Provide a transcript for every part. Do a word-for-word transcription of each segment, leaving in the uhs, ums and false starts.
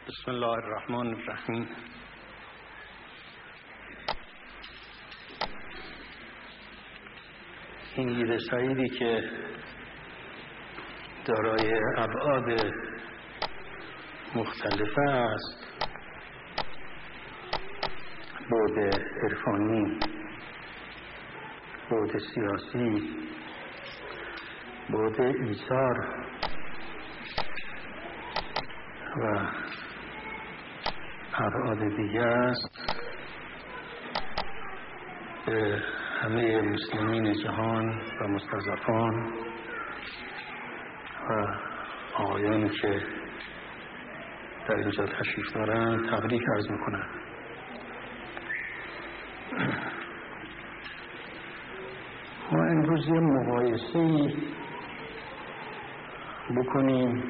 بسم الله الرحمن الرحیم. این دید سعیدی که دارای ابعاد مختلف است، بعد عرفانی، بعد سیاسی، بعد ایثار و ابعاد دیگر است، به همه مسلمین جهان و مستضعفان و آقایانی که در اینجا تشریف دارند تبریک عرض میکنم. ما امروز یه مقایسه‌ای بکنیم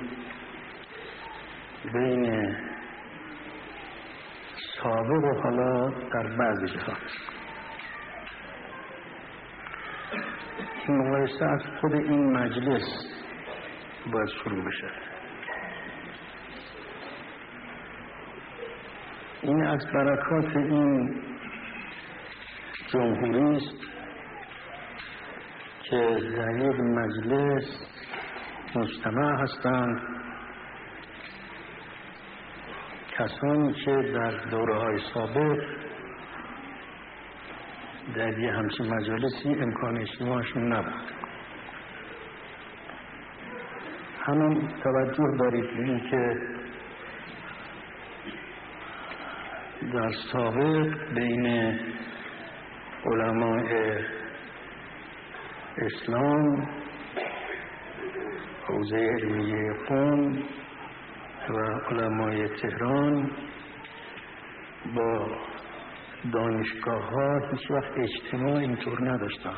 بین سابق و حالا در بعض جهات. این مقایسه از خود این مجلس باید شروع بشه. این از برکات این جمهوری است که در یک مجلس مجتمع هستند کسانی که در دوره‌های سابق در یه همچین مجالسی امکان اجتماعشون نبود. همین توجه دارید به این که در سابق بین علماء اسلام، حوزه علمیه قم و علمای تهران با دانشگاه ها هیچ وقت اجتماع اینطور نداشتن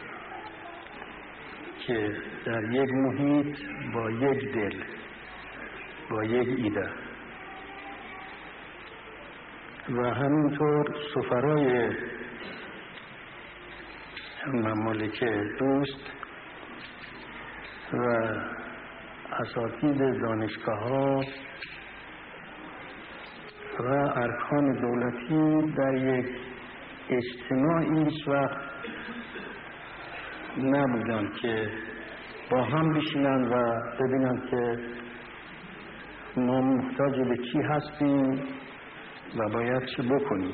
که در یک محیط با یک دل، با یک ایده و همینطور سفرای ممالک دوست و اساتید دانشگاه ها و ارکان دولتی در یک اجتماعی هیچ وقت نبودن که با هم بشینن و ببینن که ما محتاج به چی هستیم و باید چه بکنیم.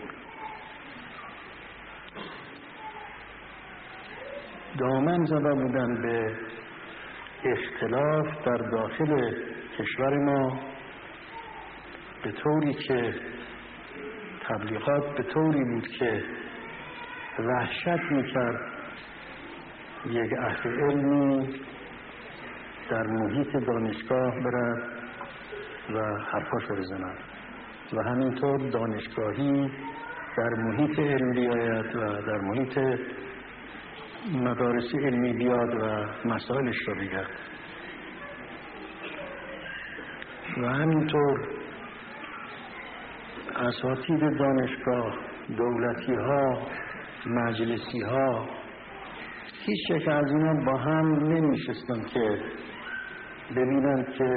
دامن زده بودن به اختلاف در داخل کشور ما، به طوری که تبلیغات به طوری بود که وحشت میکرد یک اهل علمی در محیط دانشگاه برد و حرفاش رو بزند و همینطور دانشگاهی در محیط علم بیاید و در محیط مدارس علمی بیاد و مسائلش رو بگرد و همینطور اساتید دانشگاه، دولتی ها، مجلسی ها، هیچ یک از اینا با هم نمیشستن که ببینن که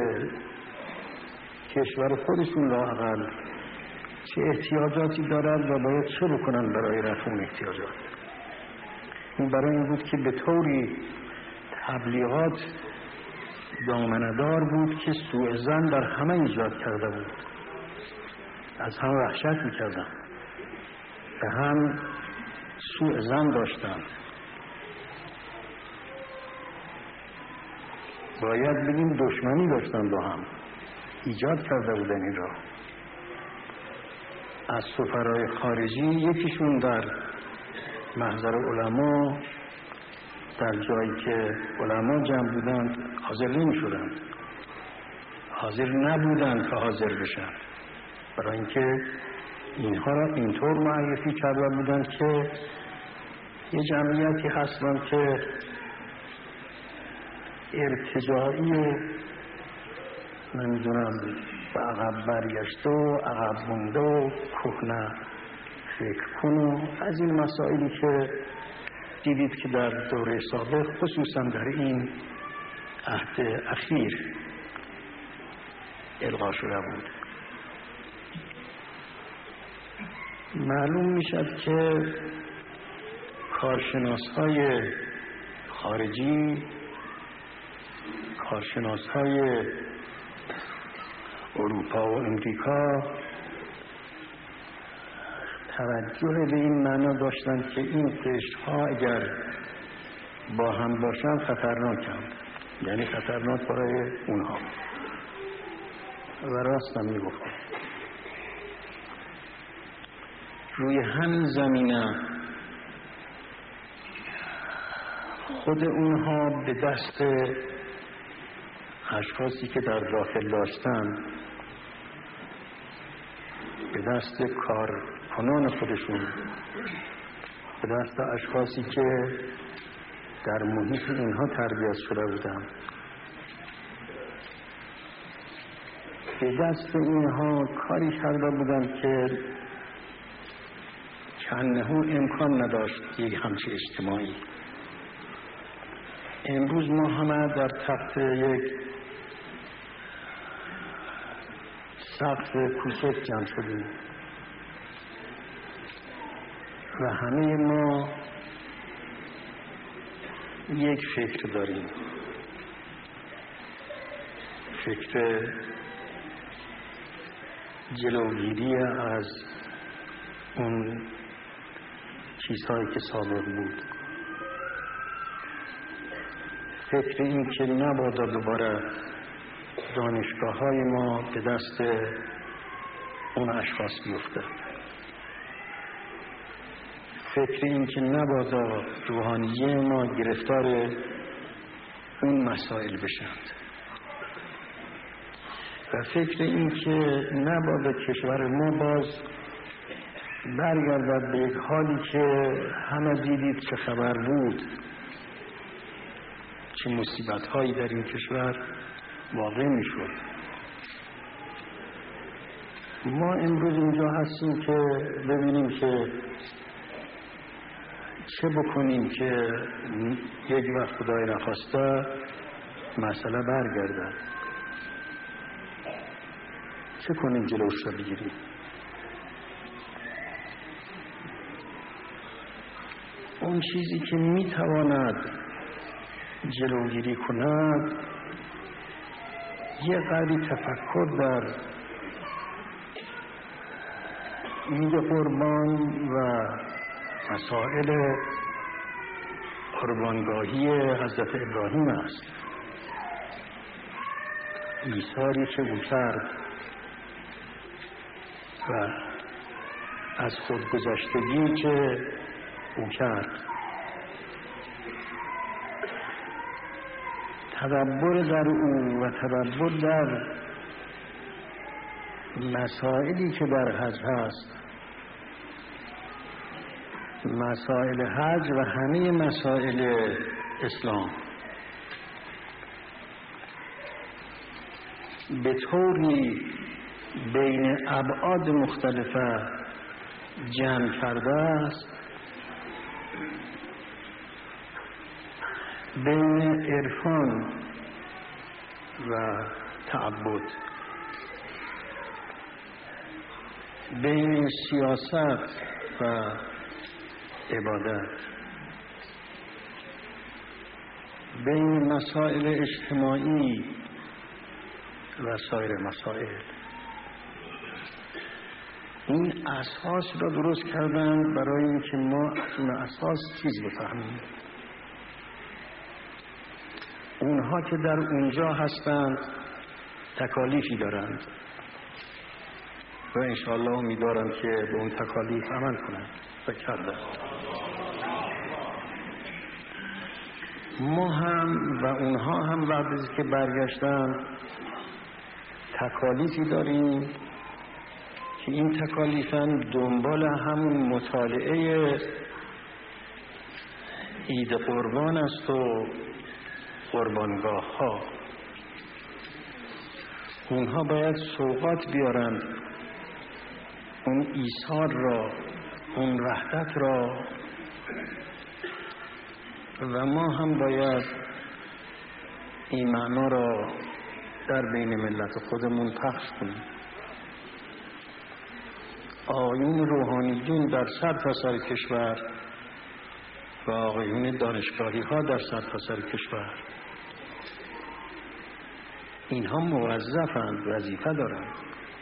کشور خودشون لااقل چه احتیاجاتی دارد و باید چه بکنن برای رفع اون احتیاجات. این برای این بود که به طوری تبلیغات دامنه‌دار بود که سوء ظن در همه ایجاد کرده بود، از هم وحشت میکردن، به هم سوء ظن داشتن. باید بگیم دشمنی داشتن، با هم ایجاد کرده بودن این را. از سفرای خارجی یکیشون در محضر علما، در جایی که علما جمع بودند حاضر نمی شدند، حاضر نبودند که حاضر بشن، برای اینکه اینها را اینطور معرفی کرده بودند که یه جمعیتی هستند که ارتجاعی و نمیدونم به عقب برگشته و عقب مونده و کهنه فکر کن و از این مسائلی که دیدید که در دوره سابق خصوصا در این عهد اخیر القا شده بود. معلوم میشد که کارشناس‌های خارجی، کارشناس‌های اروپا و امریکا توجه به این معنا داشتند که این قشرها اگر با هم باشند خطرناکند، یعنی خطرناک برای اونها، و راست هم میگفتند. روی همین زمینه خود اونها به دست اشخاصی که در داخل داشتن، به دست کارکنان خودشون، به دست اشخاصی که در محیط اینها تربیت شده بودن، به دست اینها کاری کرده بودن که چندهو امکان نداشت یک همچین اجتماعی. امروز ما همه در تحت یک سقف کوچک جمع شدیم و همه ما یک فکر داریم، فکر جلوگیری از اون چیزهایی که سابق بود، فکر این که نبادا دوباره دانشگاه های ما به دست اون اشخاص بیفته، فکر این که نبادا روحانیه ما گرفتار اون مسائل بشند و فکر این که نبادا کشور ما باز برگردد به یک حالی که همه دیدید چه خبر بود، چه مصیبت هایی در این کشور واقع می شد. ما امروز اینجا هستیم که ببینیم که چه بکنیم که یک وقت خدای نخواسته مسئله برگردد، چه کنیم جلوش را بگیریم. اون چیزی که می تواند جلوگیری کند یه قدری تفکر در عید قربان و مسائل قربانگاهی حضرت ابراهیم است. ایثاری که او کرد و از خودگذشتگی که او کرد، تدبر در او و تدبر در مسائلی که در حج هست، مسائل حج و همه مسائل اسلام، به طوری بین ابعاد مختلفه جمع کرده است، بین عرفان و تعبد، بین سیاست و عبادت، بین مسائل اجتماعی و سایر مسائل. این اساس را درست کردن برای اینکه ما از اون اساس چیز بفهمیم. اونها که در اونجا هستند تکالیفی دارند و انشاءالله امیدوارم که به اون تکالیف عمل کنند و کردند. ما هم و اونها هم بعد از که برگشتن تکالیفی داریم که این تکالیف هم دنبال همون مطالعه عید قربان است و قربانگاه ها. اونها باید سوغات بیارند، اون ایثار را، اون وحدت را، و ما هم باید این معنا را در بین ملت خودمون پخش کنیم. آقایون روحانیون در سرتاسر کشور و آقایون دانشگاهی ها در سرتاسر کشور، اینها موظفند، وظیفه دارند.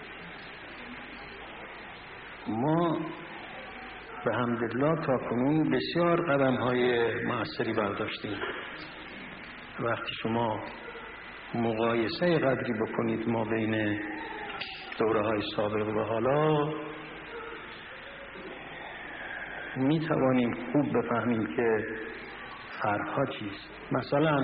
ما به حمدالله تا کنون بسیار قدم های مؤثری برداشتیم. وقتی شما مقایسه قدری بکنید ما بین دوره های سابق و حالا، می توانیم خوب بفهمیم که فرق‌ها چیست. مثلا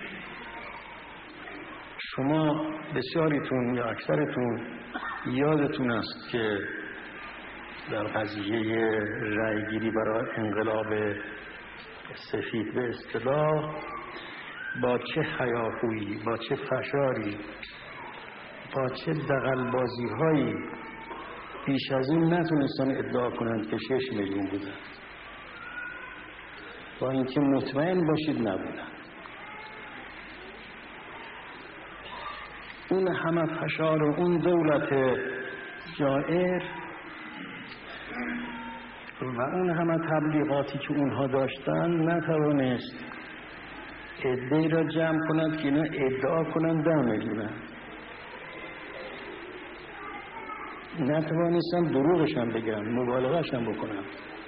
شما بسیاریتون یا اکثرتون یادتون است که در قضیه رأیگیری برای انقلاب سفید به اصطلاح با چه هیاهویی، با چه فشاری، با چه دغل‌بازی هایی بیش از این نتونستن ادعا کنند که شش میلیون بودن، با اینکه مطمئن باشید نبودن. اون همه فشار و اون دولت جائر و اون همه تبلیغاتی که اونها داشتن نتوانست عده‌ای را جمع کند که اینا ادعا کنند ده میلیونن. نتوانستن دروغشان بگن، مبالغه‌شان بکنن.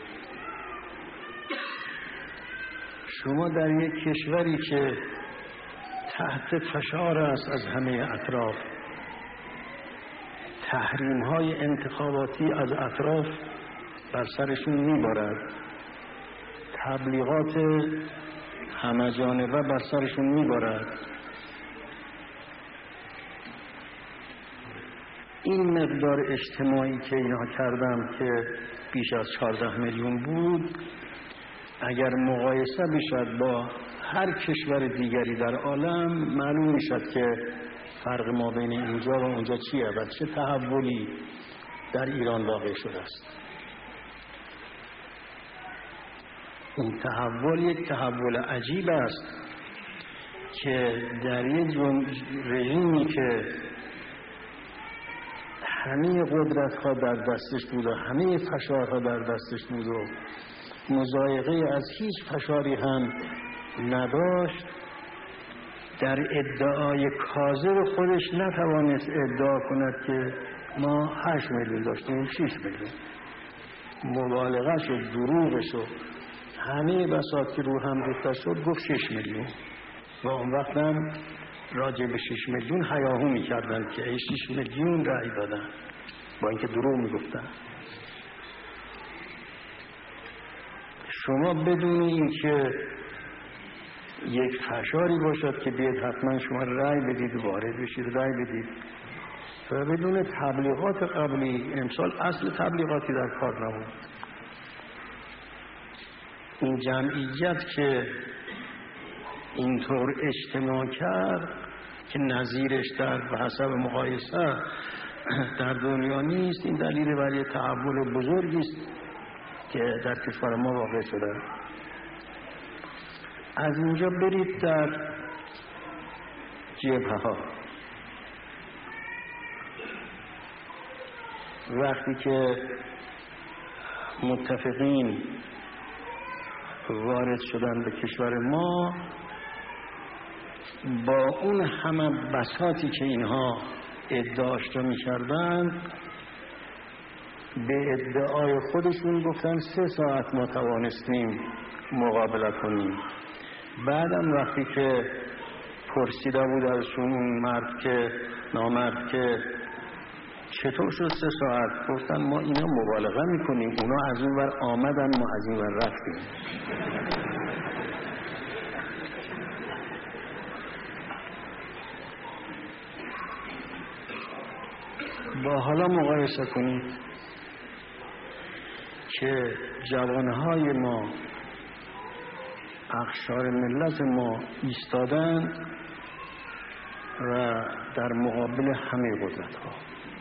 شما در یک کشوری که تحت فشار است از همه اطراف، تحریم های انتخاباتی از اطراف بر سرشون میبارد، تبلیغات همه جانبه بر سرشون میبارد، این مقدار اجتماعی که اینا کردم که بیش از چهارده میلیون بود، اگر مقایسه بشد با هر کشور دیگری در عالم، معلوم میشد که فرق ما بین اینجا و اونجا چیه و چه تحولی در ایران واقع شده است. این تحول یک تحول عجیب است که در یک رژیمی که همه قدرت ها در دستش بود و همه فشارها در دستش بود و مضایقه از هیچ فشاری هم نداشت، در ادعای کاذب خودش نتوانست ادعا کند که ما هشت میلیون داشتیم، شش میلیون. مبالغه‌ش و دروغش و همه بساط که رو هم ریخته شد گفت شش میلیون و اون وقت هم راجع به شش میلیون هیاهو میکردن که ای شش میلیون رأی دادن، با اینکه دروغ میگفتن. شما بدون اینکه یک فشاری باشد که بیاد حتما شما رأی بدید، وارد بشید رأی بدید، و بدون تبلیغات قبلی، امسال اصل تبلیغاتی در کار نبود. این جمعیت که اینطور اجتماع کرد که نظیرش در به حسب مقایسه در دنیا نیست، این دلیل برای تحول بزرگی است که در کشور ما واقع شده. از اینجا برید در جبهه ها. وقتی که متفقین وارد شدن به کشور ما، با اون همه بساطی که اینها ادعاش را می‌کردند، به ادعای خودشون گفتن سه ساعت ما توانستیم مقابله کنیم. بعدم وقتی که پرسیده بود ازشون اون مرد که نامرد که چطور شد سه ساعت، گفتن ما اینا مبالغه میکنیم، اونا از اون ور آمدن ما از این ور رفتیم. با حالا مقایسه کنید که جوانهای ما، اقشار ملت ما ایستادن و در مقابل همه قدرت ها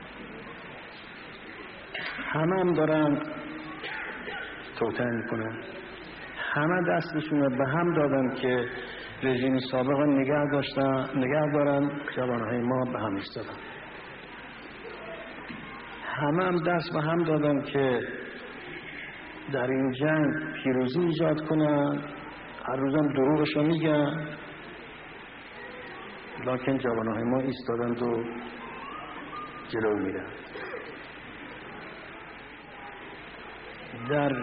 همه هم دارن توطئه میکنن، همه دستشون رو به هم دادن که رژیم سابق نگه داشتن، نگه دارن، جوانهای ما به هم ایستادن. همه هم دست به هم دادن که در این جنگ پیروزی ایجاد کنن، هر روزم دروغش رو میگن، لکن جوانهای ما ایستادند و جلو میرن. در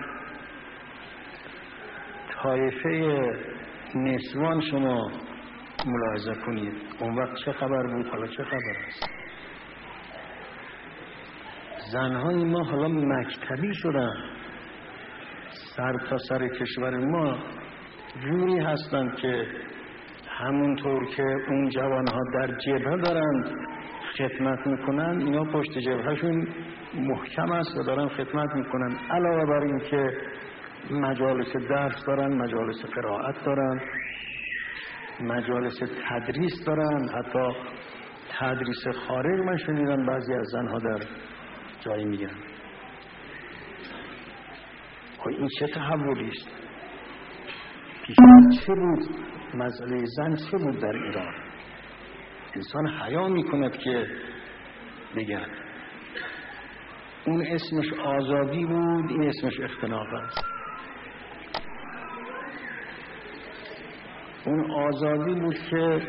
طایفه نسوان شما ملاحظه کنید اون وقت چه خبر بود، حالا چه خبر است؟ زنهای ما حالا مکتبی شدن، سر تا سر کشور ما جوری هستند که همونطور که اون جوانها در جبهه دارند خدمت میکنن، اینا پشت جبههشون محکم است و دارن خدمت میکنن. علاوه بر این که مجالس درس دارن، مجالس قرائت دارن، مجالس تدریس دارن، حتی تدریس خارج. من شنیدم بعضی از زنها در جایی میگن این چه تحولی است؟ پیشتر چه بود؟ مسئله زن چه بود در ایران؟ انسان حیا میکند که بگن اون اسمش آزادی بود، این اسمش اختناق است. اون آزادی بود که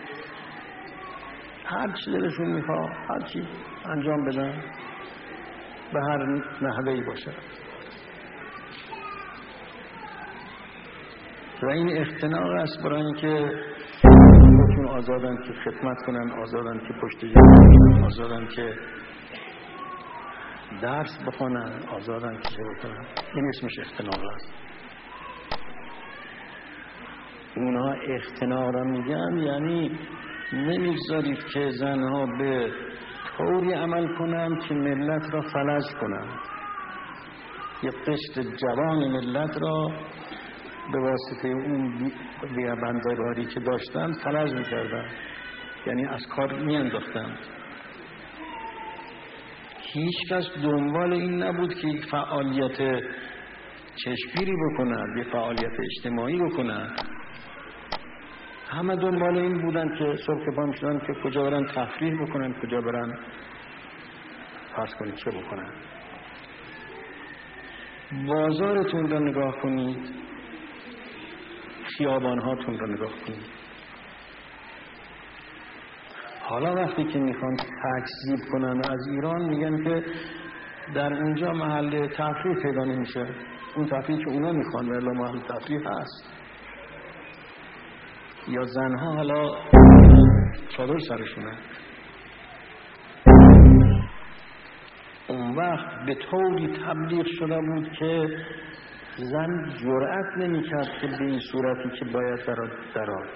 هر چی دلشون میخواد هر چی انجام بدن به هر نحوهی باشه، و این اختناق است برای اینکه خودشون آزادن که خدمت کنن، آزادن که پشت جبهه، آزادن که درس بخونن، آزادن که چه بکنن. این اسمش اختناق است. اونها اختناق را میگن یعنی نمیگذارید که زنها به طوری عمل کنن که ملت را فلج کنن، یه قشر جوان ملت را به واسطه اون بیابندگاری که داشتن فلج میکردن، یعنی از کار میانداختن. هیچ کس دنبال این نبود که یک فعالیت چشمگیری بکنن، یک فعالیت اجتماعی بکنن. همه دنبال این بودن که صبح که پا میشدن که کجا برن تفریح بکنن، کجا برن فرض کنید چه بکنن. بازارتون رو نگاه کنید، خیابانهاتون رو نگاه کنید. حالا وقتی که میخوان تکذیب کنن از ایران میگن که در اونجا محل تفریح پیدا نمیشه، اون تفریحی که اونا میخوان ولی محل تفریح هست. یا زنها حالا چادر سرشونه. اون وقت به طوری تبلیغ شده بود که زن جرأت نمی‌کرد که به این صورتی که باید درآد.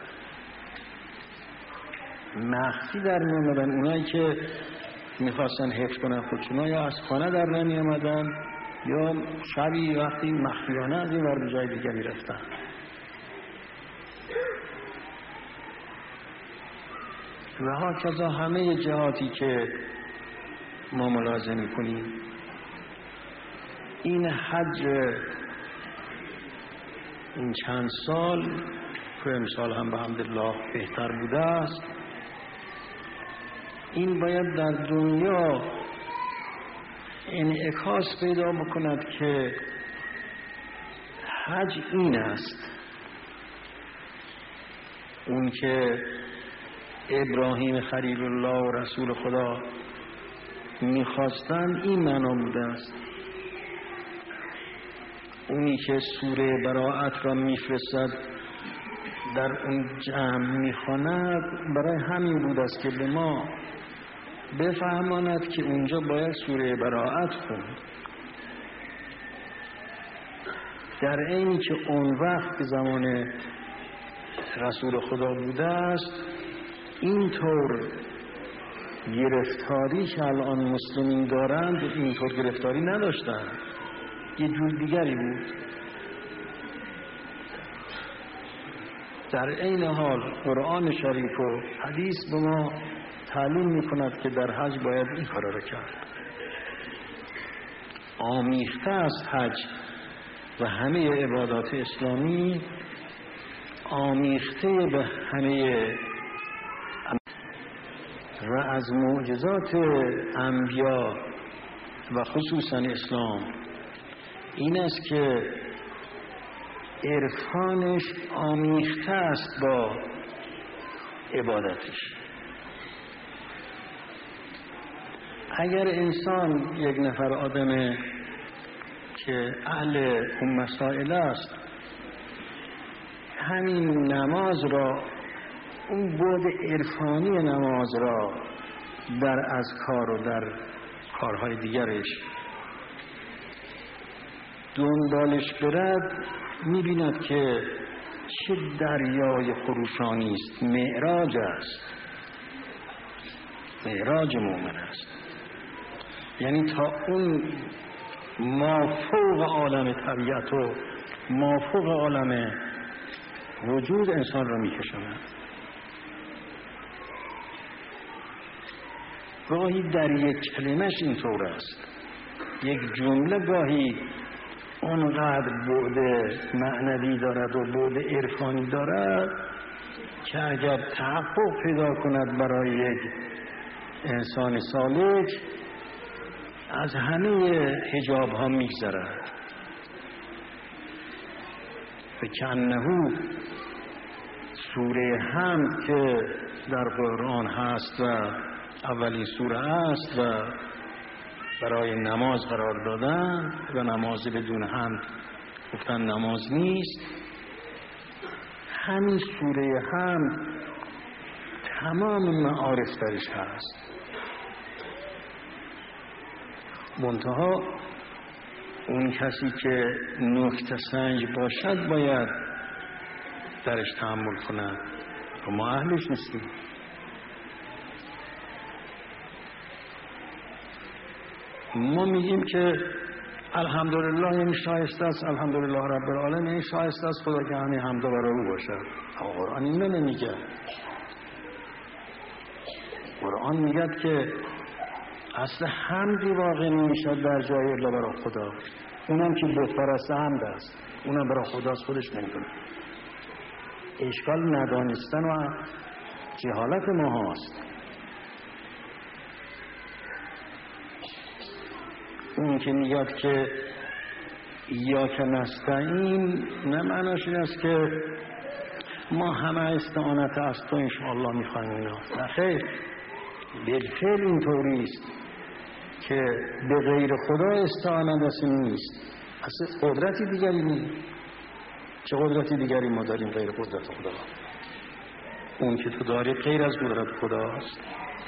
مخفی در می‌آمدن اونایی که می‌خواستن حفظ کنن خودشون، یا از خانه در نمی‌آمدن یا شبی وقتی مخفیانه از این ور به جای دیگه می‌رفتن. و هاکذا همه جهاتی که ما ملاحظه می‌کنیم. این حج این چند سال که امسال هم به حمدالله بهتر بوده است، این باید در دنیا انعکاس پیدا بکند که حج این است. اون که ابراهیم خلیل الله و رسول خدا میخواستند این معنا بوده است. اونی که سوره براءت را میفرستد در اون جمع میخواند برای همین بود است که به ما بفهماند که اونجا باید سوره براءت خوند. در عینی که اون وقت زمان رسول خدا بوده است، اینطور گرفتاری که الان مسلمین دارند اینطور گرفتاری نداشتند، یه جور دیگری بود. در این حال قرآن شریف و حدیث به ما تعلیم میکند که در حج باید این کارا را کرد. آمیخته است حج و همه عبادات اسلامی آمیخته به همه و از معجزات انبیا و خصوصا اسلام این است که عرفانش آمیخته است با عبادتش. اگر انسان یک نفر آدم که اهل اون مسائل است همین نماز را، اون بعد عرفانی نماز را در اذکار و در کارهای دیگرش دنبالش برد، می‌بیند که چه دریای خروشانی است. معراج است، معراج مومن است. یعنی تا اون مافوق عالم طبیعت و مافوق عالم وجود انسان را می‌کشاند. گاهی در یک کلمش اینطور است، یک جمله گاهی اونقدر بعد معنوی دارد و بعد عرفانی دارد که اگر تحقق پیدا کند برای یک انسان سالک از همه حجاب ها میگذرد. فکأنه سوره حمد که در قرآن هست و اولین سوره است و برای نماز قرار دادن و نماز بدون حمد گفتن نماز نیست، همین سوره حمد تمام معارف درش هست. منتها اون کسی که نکته سنج باشد باید درش تأمل کند و ما اهلش نیستیم. ما میگیم که الحمدلله این شایسته است، الحمدلله رب العالمین این شایسته است، خدا که همین حمد برای او باشد. قرآن این نمیگه. قرآن میگه که اصل حمدی واقع نمیشد در جای الا برای خدا، اونم که بت پرست حمد است، اونم برای خداست، خودش نمیدونه. اشکال ندانستن و جهالت ما هست. اون که میگه که ایاک نستعین نه معناش این است که ما همه استعانت از تو انشاءالله میخوایم اینا. نه خیر، بالفعل اینطوری است که به غیر خدا استعانت اصلا نیست، اصلا قدرتی دیگری نیست. چه قدرتی دیگری ما داریم غیر قدرت خدا؟ اون که تو داری غیر از قدرت خداست.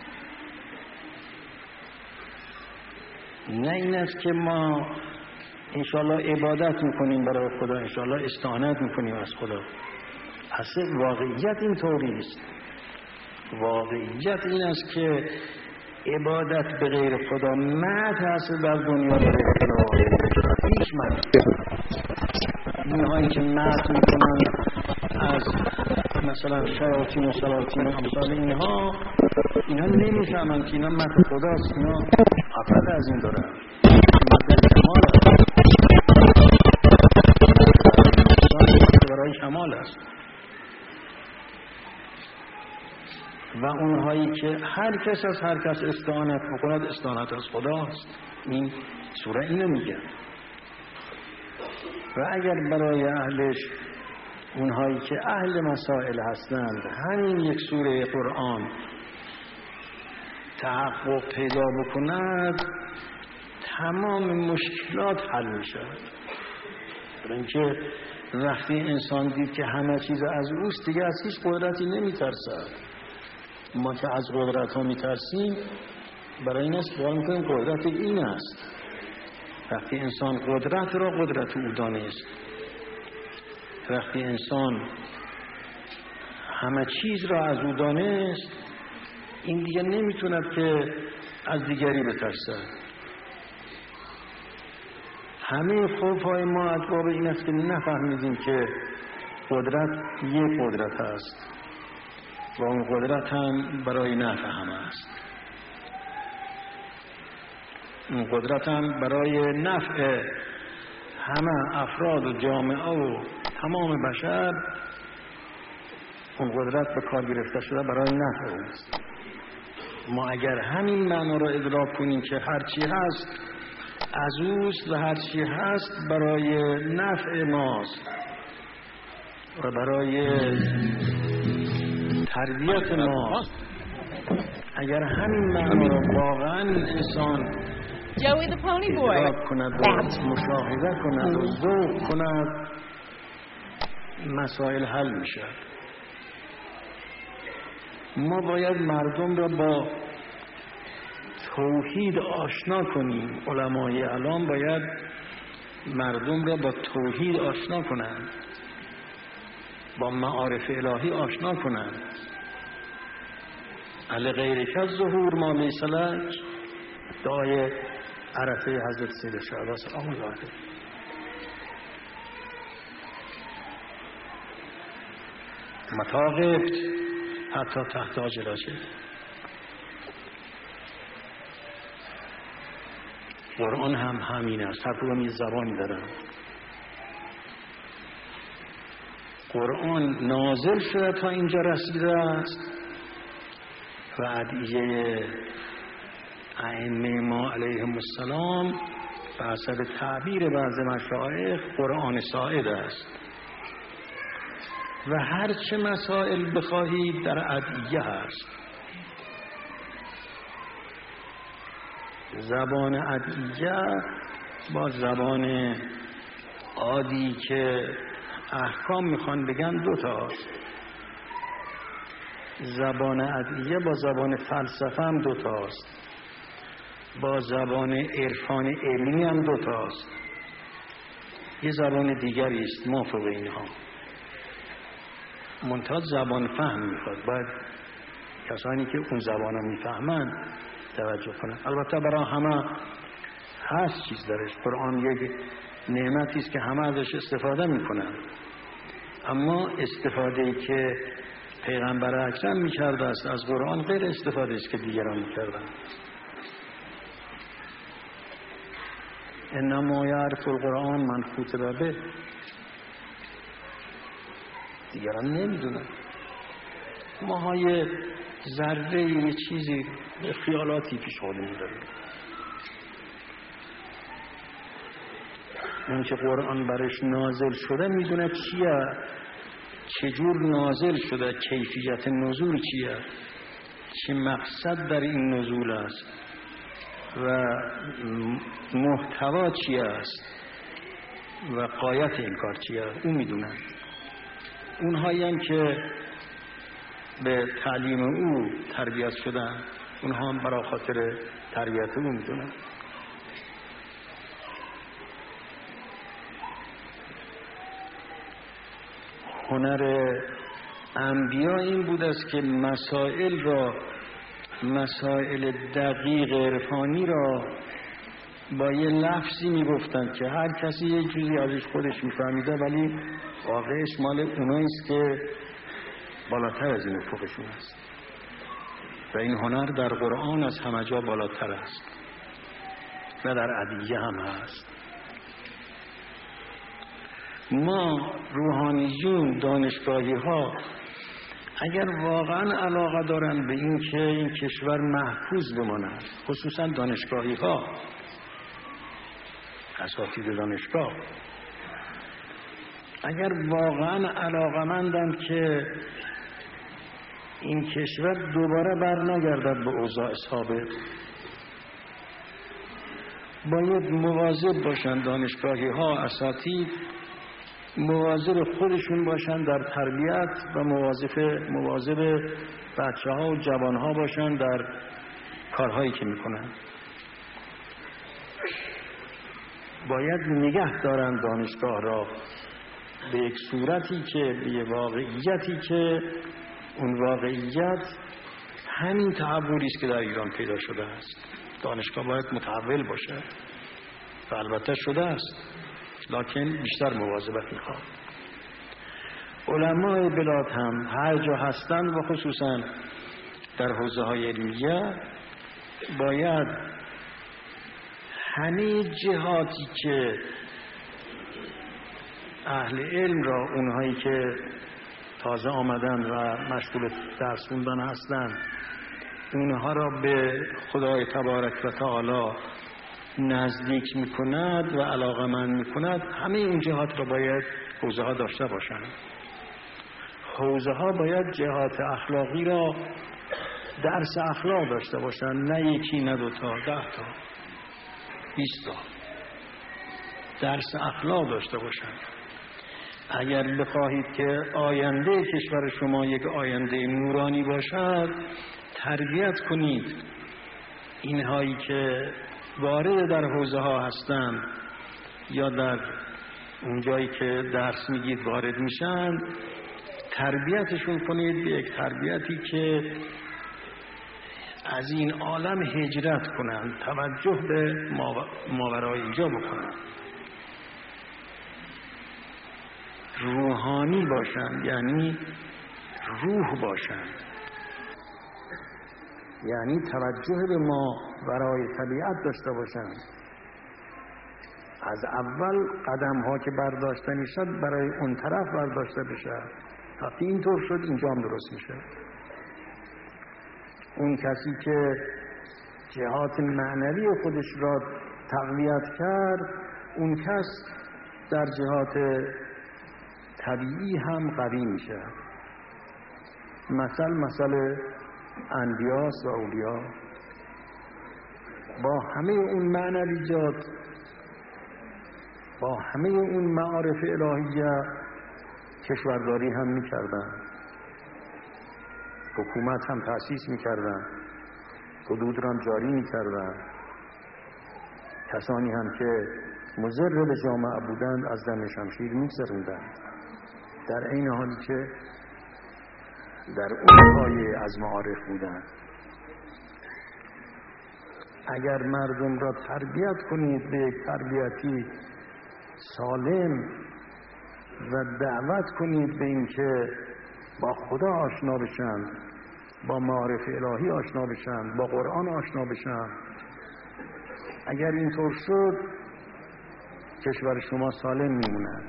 نه این است که ما انشاءالله عبادت میکنیم برای خدا، انشاءالله استعانت میکنیم از خدا. اصلا واقعیت اینطوری است. واقعیت این است که عبادت به غیر خدا مات اصلا در دنیا داره اطلاع هیچ مات. اینهایی که مات میکنن از مثلا شیاطین و سلاطین و امثال اینها، اینها نمیفهمن که اینا مات خداست. اینا افراد از این دارن مات کمال است، برای کمال است. و اونهایی که هر کس از هر کس استعانت میکند استعانت از خداست. این سوره اینو میگه. و اگر برای اهلش اونهایی که اهل مسائل هستند همین یک سوره قرآن تحقق پیدا بکند تمام مشکلات حل میشود. برای اینکه وقتی انسان دید که همه چیز از اوست دیگه از هیچ قدرتی نمیترسد. ما که از قدرت ها میترسیم برای این است که باید میکنیم قدرت این است. وقتی انسان قدرت را قدرت او دانست، وقتی انسان همه چیز را از او دانست، این دیگه نمیتوند که از دیگری بترسد. همه خوفهای ما از باب این است که نفهمیدیم که قدرت یک قدرت است و اون قدرت هم برای نفع همه است. اون قدرت هم برای نفع همه افراد و جامعه و تمام بشر. اون قدرت به کار گرفته شده برای نفع اوست. ما اگر همین معنا را ادراک کنیم که هر چی هست از اوست و هر چی هست برای نفع ماست و برای تربیت ماست. اگر همین معنا را واقعا انسان ادراک کند و مشاهده کند و ذوق کند، مسائل حل می شود. ما باید مردم را با توحید آشنا کنیم. علمای الان باید مردم را با توحید آشنا کنند، با معارف الهی آشنا کنند. علی غیرک الظهور ما لیس لک، دعای عرفه حضرت سید شهدا سلام الله علیه. متی غبت حتی تحتاج الی شیء. قرآن هم همین است. هر کدوم یه زبانی دارن. قرآن نازل شده تا اینجا رسیده است و ادعیه ائمه ما علیهم السلام به حسب تعبیر بعض مشایخ قرآن ساعد است و هر چه مسائل بخواهید در ادعیه هست. زبان ادعیه با زبان عادی که احکام میخوان بگن دو تاست. زبان ادعیه با زبان فلسفه هم دو تاست، با زبان عرفان علمی هم دو تاست. یه زبان دیگری است موافق اینها، منتها زبان فهم میخواد. باید کسانی که اون زبان رو میفهمن توجه کنن. البته برای همه هست چیز درش. قرآن یک نعمتی است که همه ازش استفاده میکنن، اما استفاده که پیغمبر اکرم میکرده است از قرآن غیر استفاده است که دیگران میکردن. انما یعرف القرآن من خاطب به، دیگران نمیدونن. ما یه ذره یه چیزی خیالاتی پیش خودمون داریم. اون که قرآن برش نازل شده میدونه چیه، چجور نازل شده، کیفیت نزول چیه، چه مقصد در این نزول است و محتوا چیه است و غایت این کار چیه، اون میدونن. اونهایی هم که به تعلیم او تربیت شدن، اونها هم برای خاطر تربیت او میدونن. هنر انبیا این بود است که مسائل را، مسائل دقیق عرفانی را با یه لفظی میگفتن که هر کسی یه جوری ازش خودش میفهمیده، ولی واقعش مال اونایی است که بالاتر از این افقشون است و این هنر در قرآن از همه جا بالاتر است و در ادعیه هم هست. ما روحانیون، دانشگاهی ها اگر واقعا علاقه دارن به این که این کشور محفوظ بماند، خصوصا دانشگاهی ها، اساتید دانشگاه، اگر واقعا علاقمندن که این کشور دوباره بر نگردد به اوضاع سابق، باید مواظب باشن. دانشگاهی ها، اساتید مواظب خودشون باشن در تربیت و مواظب مواظب بچه ها و جوان ها باشن در کارهایی که میکنن. باید نگه دارن دانشگاه را به یک صورتی که، به یک واقعیتی که اون واقعیت همین تحولی است که در ایران پیدا شده است. دانشگاه باید متحول باشه و البته شده است، لکن بیشتر مواظبت میخواد. علمای بلاد هم هر جا هستند و خصوصا در حوزه های علمیه باید همه جهاتی که اهل علم را، اونهایی که تازه آمدن و مشغول درس خوندن هستند، اونها را به خدای تبارک و تعالی نزدیک میکند و علاقمند میکند، همه این جهات را باید حوزه ها داشته باشند. حوزه ها باید جهات اخلاقی را درس اخلاق داشته باشند، نه یکی نه دوتا، ده تا، بیست تا درس اخلاق داشته باشند. اگر بخواهید که آینده کشور شما یک آینده نورانی باشد، تربیت کنید اینهایی که وارد در حوزه ها هستند یا در اونجایی که درس میگید وارد میشن، تربیتشون کنید به یک تربیتی که از این عالم هجرت کنند، توجه به ماورای اینجا بکنند، روحانی باشند، یعنی روح باشند، یعنی توجه به ماورای طبیعت داشته باشند. از اول قدم ها که برداشته شد برای اون طرف برداشته بشه. وقتی اینطور شد اینجا هم درست میشه. اون کسی که جهات معنوی خودش را تقویت کرد، اون کس در جهات طبیعی هم قوی میشه. مثل مثل انبیاء و اولیا با همه اون معنویات، با همه اون معارف الهیه کشورداری هم میکردن، حکومت هم تأسیس میکردن، حدود را جاری میکردن. کسانی هم که مضر به جامعه بودند از دم شمشیر میگذروندند، در این حالی که در اون پایه از معارف بودند. اگر مردم را تربیت کنید به یک تربیتی سالم و دعوت کنید به این که با خدا آشنا بشن، با معارف الهی آشنا بشن، با قرآن آشنا بشن، اگر اینطور شد کشور شما سالم میموند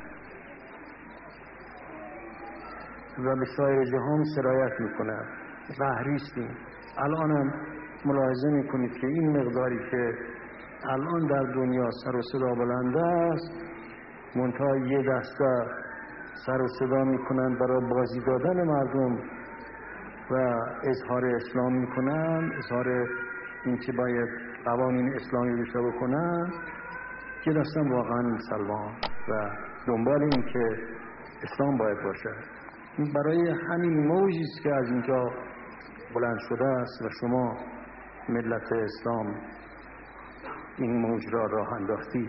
و به سایر جهان سرایت میکند. قهریستیم. الانم ملاحظه میکنید که این مقداری که الان در دنیا سر و صدا بلند است، منتها یه دسته سر و صدا میکنن برای بازی دادن مردم و اظهار اسلام میکنن، اظهار این که باید قوانین اسلامی رو بکنن، که دستن واقعا مسلمان و دنبال این که اسلام باید باشه. این برای همین موجی است که از اینجا بلند شده است و شما ملت اسلام این موج را راه انداختید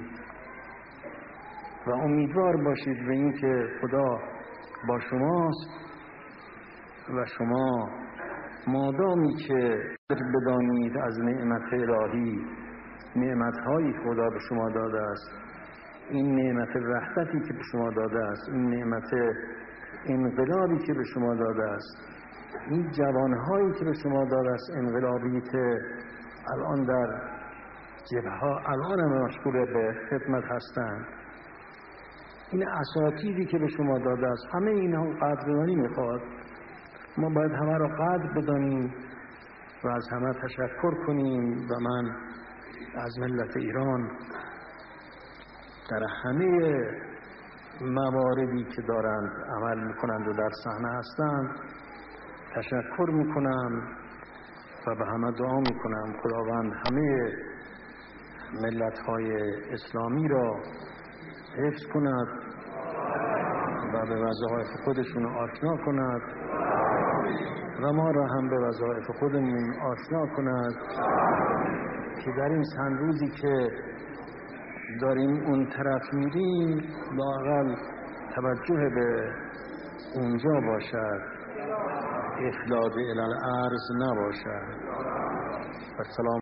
و امیدوار باشید به این که خدا با شماست و شما مادامی که بدانید از نعمت الهی، نعمت‌های خدا به شما داده است، این نعمت وحدتی که به شما داده است، این نعمت انقلابی که به شما داده است، این جوانهایی که به شما داده است، انقلابی که الان در جبهه‌ها الان هم مشغول به خدمت هستند، این اساتیدی که به شما داده است، همه اینها قدردانی میخواد. ما باید همه را قدر بدانیم و از همه تشکر کنیم و من از ملت ایران در همه مواردی که دارند عمل میکنند و در صحنه هستند تشکر میکنم و به همه دعا میکنم خداوند همه ملت‌های اسلامی را حفظ کند و به وظایف خودشون آشنا کند و ما را هم به وظایف خودمون آشنا کند که در این چند روزی که داریم اون طرف میریم لااقل توجه به اونجا باشد، اخلاد الی الارض نباشد. و سلام